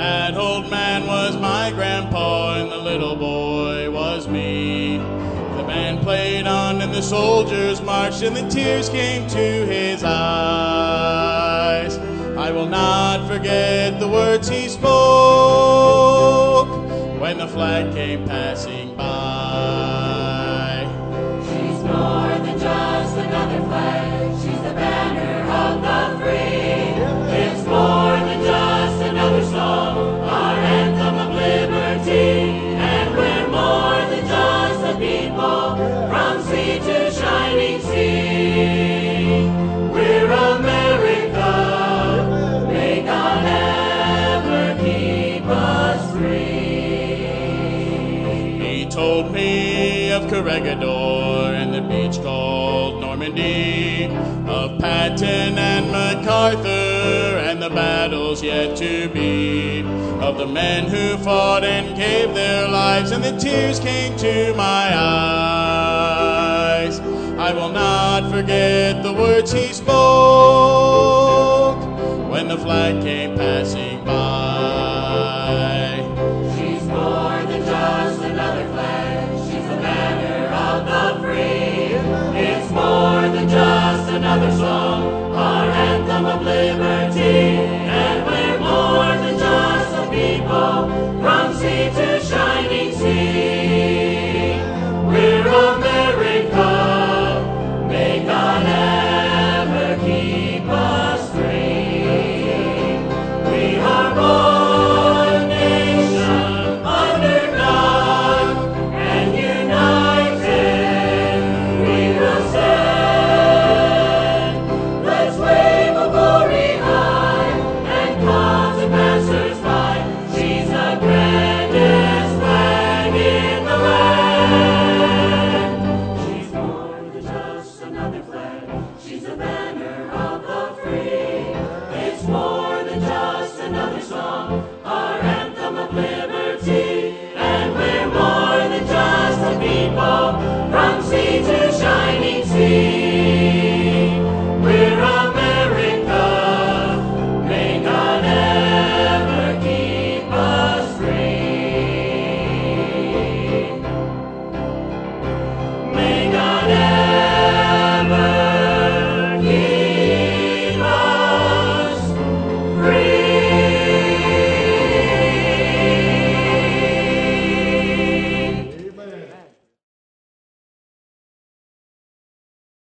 That old man was my grandpa, and the little boy was me. The band played on, and the soldiers marched, and the tears came to his eyes. I will not forget the words he spoke when the flag came passing by. She's more than just another flag. She's the banner of the free. It's more than just another song, our anthem of liberty. And we're more than just a people, from sea to shining sea. We're America. May God ever keep us free. He told me of Corregidor and the beach called Normandy, of Patton and MacArthur and the battles yet to be, of the men who fought and gave their lives, and the tears came to my eyes. I will not forget the words he spoke when the flag came passing by. She's more than just another flag. She's the banner of the free. It's more than just another song, our anthem of liberty. And we're more than just a people,